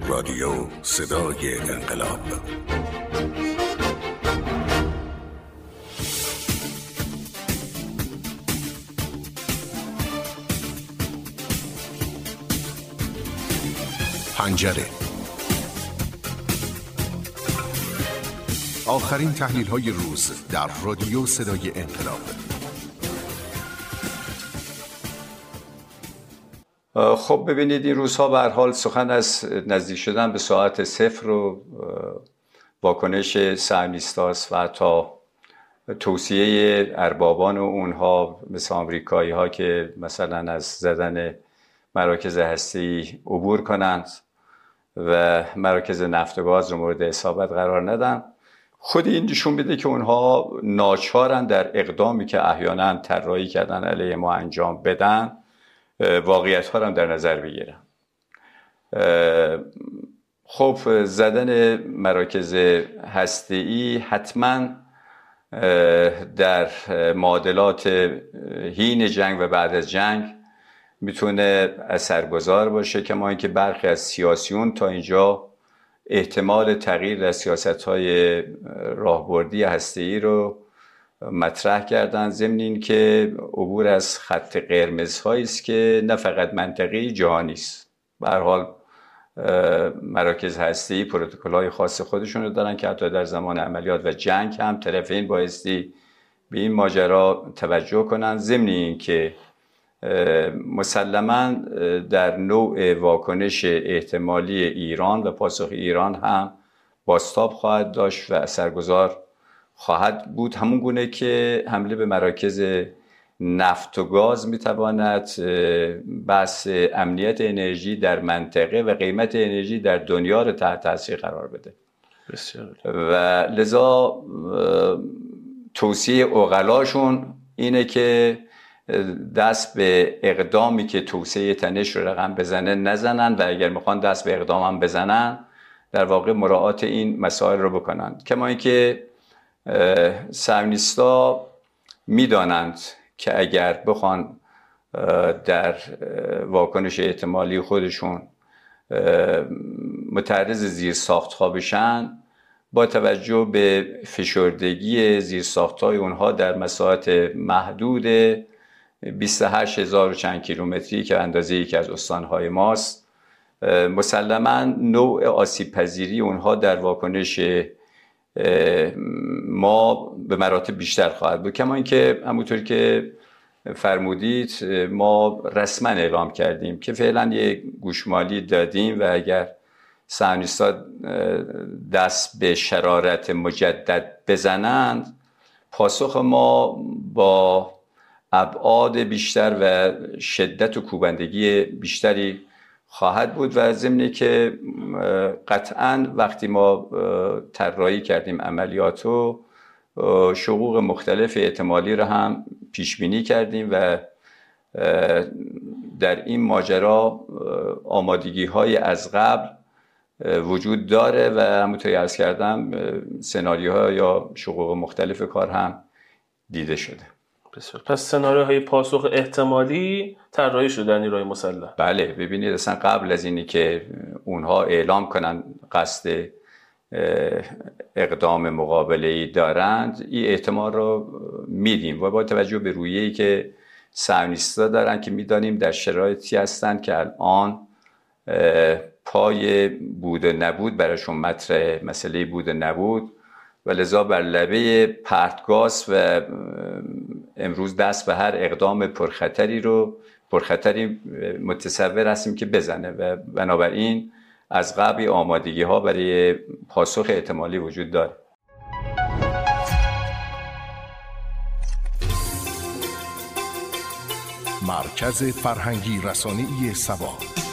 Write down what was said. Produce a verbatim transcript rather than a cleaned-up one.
رادیو صدای انقلاب. پنجره. آخرین تحلیل‌های روز در رادیو صدای انقلاب. خب ببینید، این روزها به هر حال سخن از نزدیک شدن به ساعت صفر و واکنش صهیونیست‌هاست و حتی توصیه اربابان و اونها مثل آمریکایی ها که مثلا از زدن مراکز هسته‌ای عبور کنند و مراکز نفت و گاز رو مورد اصابت قرار ندن. خود این نشون میده که اونها ناچارن در اقدامی که احیانا طراحی کردن علیه ما انجام بدن واقعیت ها رو هم در نظر بگیرن. خب زدن مراکز هسته‌ای حتما در معادلات حین جنگ و بعد از جنگ میتونه اثرگذار باشه، کما اینکه برخی از سیاسیون تا اینجا احتمال تغییر در سیاست‌های راهبردی هسته‌ای رو مطرح کردن، ضمن این که عبور از خط قرمزهایی است که نه فقط منطقی، جهانی است. به هر حال مراکز هسته‌ای پروتکل‌های خاص خودشون رو دارن که حتی در زمان عملیات و جنگ هم طرفین بایستی به این ماجرا توجه کنن، ضمن این که مسلماً در نوع واکنش احتمالی ایران و پاسخ ایران هم بازتاب خواهد داشت و اثرگذار خواهد بود، همون گونه که حمله به مراکز نفت و گاز میتواند بحث امنیت انرژی در منطقه و قیمت انرژی در دنیا رو تحت تاثیر قرار بده. بسیار. و لذا توصیه عقلاشون اینه که دست به اقدامی که توسعه تنش رو رقم بزنه نزنن و اگر میخوان دست به اقدام هم بزنن در واقع مراعات این مسائل رو بکنن. کما اینکه صهیونیست‌ها میدانند که اگر بخوان در واکنش احتمالی خودشون متعرض زیرساخت‌ها بشن، با توجه به فشردگی زیرساخت‌های اونها در مساحت محدود بیست و هشت هزار و چند کیلومتری که اندازه یکی از استان‌های ماست، مسلماً نوع آسیب پذیری اونها در واکنش ما به مراتب بیشتر خواهد بود. کما اینکه همونطور که فرمودید ما رسما اعلام کردیم که فعلا یک گوشمالی دادیم و اگر صهیونیست‌ها دست به شرارت مجدد بزنند، پاسخ ما با ابعاد بیشتر و شدت و کوبندگی بیشتری خواهد بود و ضمن که قطعاً وقتی ما طراحی کردیم عملیاتو شقوق مختلف احتمالی رو هم پیش بینی کردیم و در این ماجرا آمادگی های از قبل وجود داره و همونطور که عرض کردم سناریوها یا شقوق مختلف کار هم دیده شده. بسیار. پس سناریوهای پاسخ احتمالی طراحی شدن نیروهای مسلح. بله، ببینید اصلا قبل از اینی که اونها اعلام کنن قصد اقدام مقابله‌ای دارند، این احتمال رو میدیم و با توجه به رویه‌ای که صهیونیست‌ها دارن که میدانیم در شرایطی هستند که الان پای بود و نبود براشون مطرح، مسئله بود و نبود و لذا بر لبه پرتگاز و امروز دست به هر اقدام پرخطری رو پرخطری متصور هستیم که بزنه و بنابراین از قبل آمادگی ها برای پاسخ احتمالی وجود داره. مرکز فرهنگی رسانه‌ای سبا.